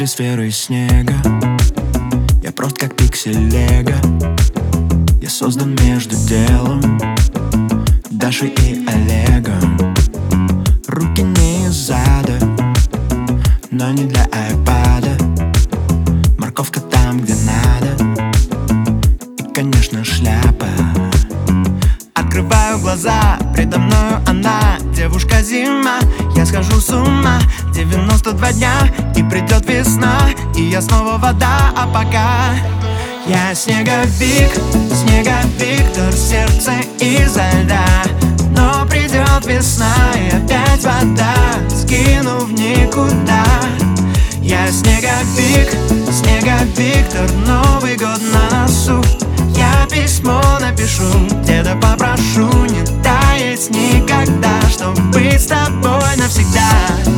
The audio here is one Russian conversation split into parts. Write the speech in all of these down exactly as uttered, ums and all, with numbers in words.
сферы снега. Я прост как пиксель лего. Я создан между делом Дашей и Олегом. Руки не из ада, но не для айпада. Морковка там, где надо, и, конечно, шляпа. Открываю глаза, предо мною она, девушка зима. Я схожу с ума, девяносто два дня, и придет весна, и я снова вода. А пока я снеговик, снеговик-тор, сердце изо льда. Но придет весна, и опять вода, скину в никуда. Я снеговик, снеговик-тор, Новый год на носу. Я письмо напишу, деда попрошу не таять никогда, чтоб быть с тобой навсегда.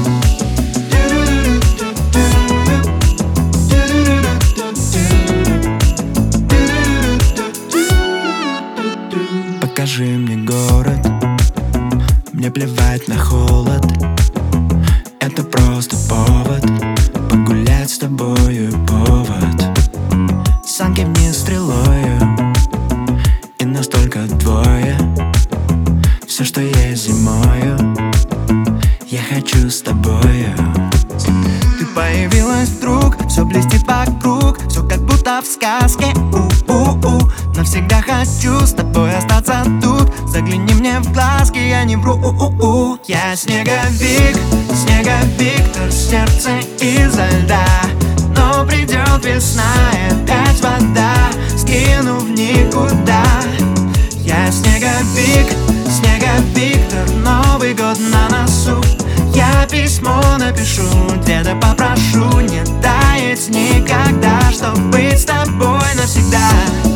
Покажи мне город, мне плевать на холод. Это просто повод погулять с тобою, повод. Санки вниз стрелою, и настолько двое. Все, что есть зимою, я хочу с тобою. Ты появилась вдруг, все блестит вокруг, все как будто в сказке. У-у-у, навсегда хочу с тобой остаться тут. Загляни мне в глазки, я не вру. У-у-у. Я снеговик, снеговик-тор, сердце изо льда. Но придет весна, и опять вода, скину в никуда. Я снеговик, снеговик-тор, Новый год на носу. Я письмо напишу, деда попрошу не таять никогда, чтоб быть с тобой навсегда.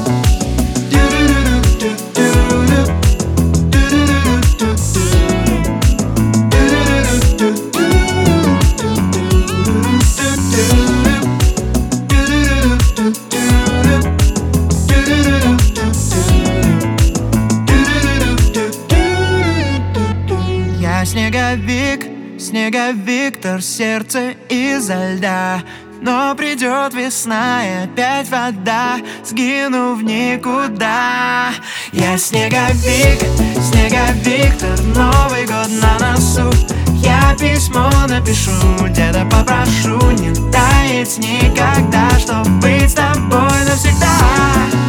Я снеговик, снеговик-тор, сердце изо льда. Но придет весна, и опять вода, сгину в никуда. Я снеговик, снеговик-тор, Новый год на носу. Я письмо напишу, деда попрошу не таять никогда, чтоб быть с тобой навсегда.